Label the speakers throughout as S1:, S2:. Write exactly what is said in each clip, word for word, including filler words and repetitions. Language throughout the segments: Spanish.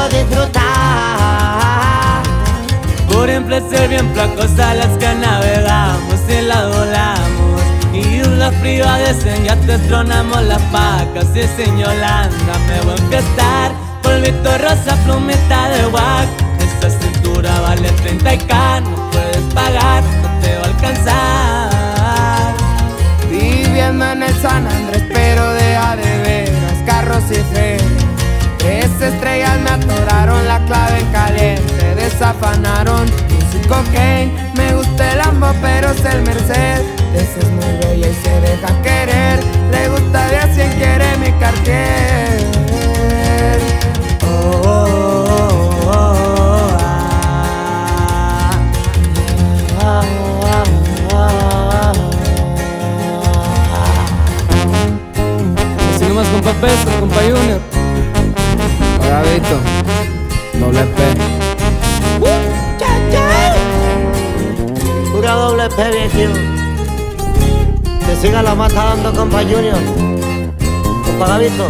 S1: solo disfrutar.
S2: Por empresas bien placos a las que navegamos y la volamos. Islas privadas en yates tronamos las pacas. Y sin Yolanda me voy a enfiestar. Polvito rosa, plumita de guac. Esa cintura vale treinta y K. No puedes pagar, no te va a alcanzar.
S3: Viviendo en el San Andrés, pero de a de veras, carros y ferias. Tres estrellas me atoraron, la clave en caliente, desafanaron. Músico que me gusta el Lambo, pero es el Mercedes. Esa es muy bella y se deja querer. Le gusta de a cien, quiere mi Cartier. Oh, oh, oh, oh, oh, ah. Ah, ah, ah,
S2: Así nomás, compa Pesco, compa Junior.
S3: Gabito, doble P.
S1: Pura doble P, viejo. Que siga la mata dando, compa Junior. Compa Gabito.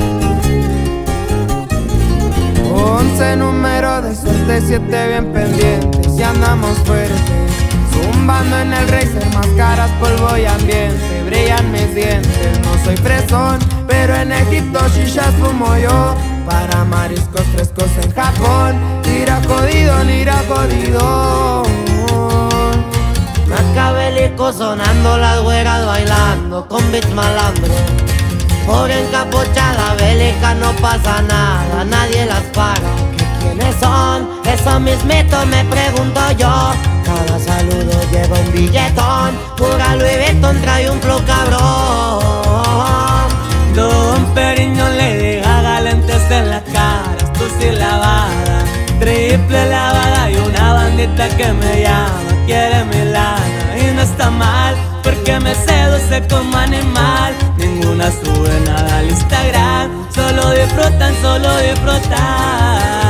S3: Once números de suerte, siete bien pendientes. Y andamos fuertes, zumbando en el racer, máscaras, polvo y ambiente. Brillan mis dientes, no soy fresón, pero en Egipto shishas fumo yo. Para mariscos frescos en Japón, nira jodido, nira jodido.
S1: Macabélico sonando, las güeras bailando con beats malandro. Por encapuchada bélica no pasa nada, nadie las paga. ¿Quiénes son? Eso mismito me pregunto yo. Cada saludo lleva un billetón. Pura Louis Vuitton trae un flow cabrón.
S2: Don Periñón le deja galentes en la cara, tú sí lavada, triple lavada y una bandita que me llama, quiere mi lana y no está mal, porque me seduce como animal. Ninguna sube nada al Instagram, solo disfrutan, solo disfrutan.